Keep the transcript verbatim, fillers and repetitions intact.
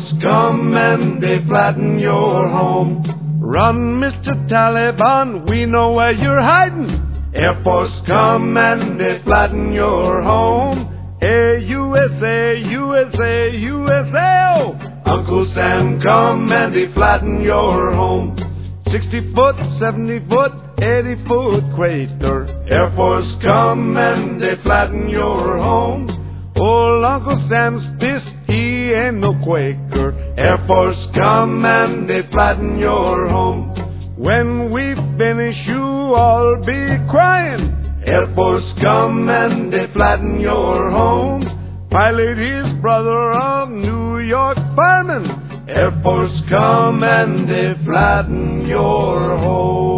Force come and they flatten your home. Run, Mister Taliban, we know where you're hiding. Air Force come and they flatten your home. Hey, U S A, U S A, U S A, oh! Uncle Sam come and they flatten your home. Sixty foot, seventy foot, eighty foot crater. Air Force come and they flatten your home. Old Uncle Sam's pissed, he ain't no Quaker. Air Force come and they flatten your home. When we finish, you all be crying. Air Force come and they flatten your home. Pilot his brother of New York fireman. Air Force come and they flatten your home.